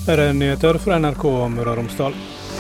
Her er nyheter fra NRK Møre og Romsdal.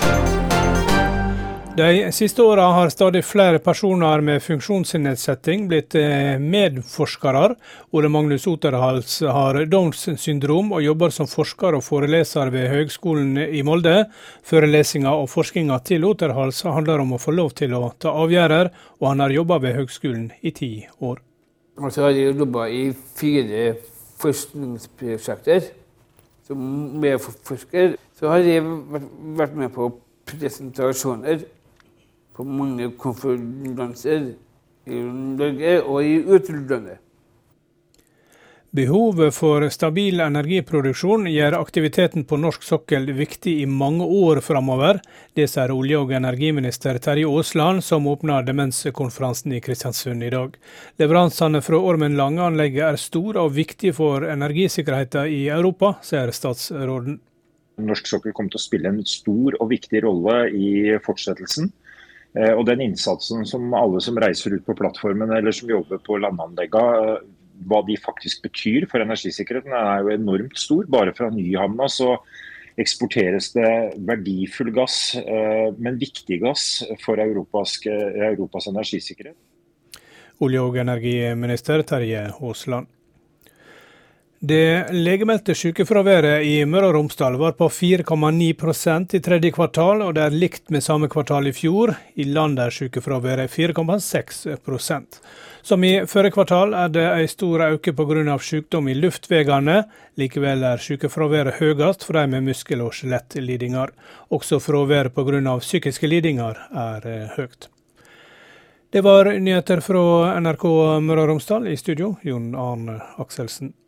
De siste årene har stadig flere personer med funksjonsnedsetting blitt medforskere. Ole Magnus Oterhals har Downs syndrom og jobber som forsker og foreleser ved Høgskolen i Molde. Forelesninga og forskninga til Oterhals handler om å få lov til å ta avgjørelser, og han har jobbet ved høgskolen i 10 år. Og så har jeg jobbet i 4 forskningsprosjekter. Som medforsker så har jeg vært med på presentasjoner på mange konferanser i Norge og i utlandet. Behovet for stabil energiproduksjon gjør aktiviteten på norsk sokkel viktig i mange år fremover. Det sier olje- og energiminister Terje Aasland, som åpner demenskonferansen i Kristiansund i dag. Leveransene fra Ormen Lange-anlegget er store og viktige for energisikkerheten i Europa, sier statsråden. Norsk sokkel kommer til å spille en stor og viktig rolle i fortsettelsen. Og den innsatsen som alle som reiser ut på plattformen eller som jobber på landanleggene, hva de faktisk betyr for energisikkerheten, er jo enormt stor. Bare fra Nyhamna så eksporteres det verdifull gass, men viktig gass for Europas energisikkerhet. Olje- og energiminister Terje Aasland. Det legemeldte sykefraværet i Møre og Romsdal var på 4,9% i tredje kvartal, og det er likt med samme kvartal i fjor. I landet er sykefraværet 4,6%. Som i forrige kvartal er det en stor økning på grunn av sykdom i luftveiene. Likevel er sykefraværet høyest for de med muskel- og skjelettlidinger. Også fraværet på grunn av psykiske lidinger er høyt. Det var nyheter fra NRK Møre og Romsdal. I studio, Jon Arne Akselsen.